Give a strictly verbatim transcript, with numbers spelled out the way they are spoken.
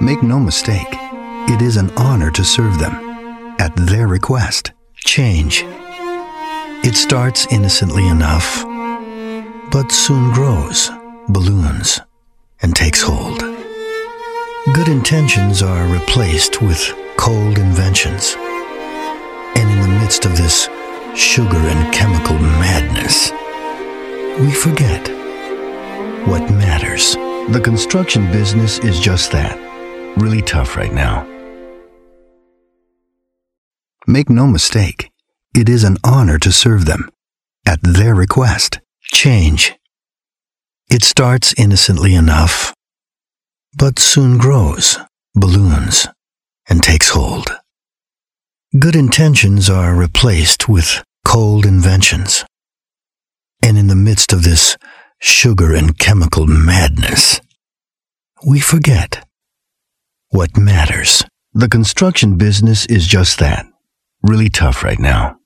Make no mistake, it is an honor to serve them. At their request, change. It starts innocently enough, but soon grows, balloons, and takes hold. Good intentions are replaced with cold inventions. And in the midst of this sugar and chemical madness, we forget what matters. The construction business is just that, really tough right now. Make no mistake, it is an honor to serve them. At their request, change. It starts innocently enough, but soon grows, balloons, and takes hold. Good intentions are replaced with cold inventions. And in the midst of this sugar and chemical madness, we forget what matters. The construction business is just that, really tough right now.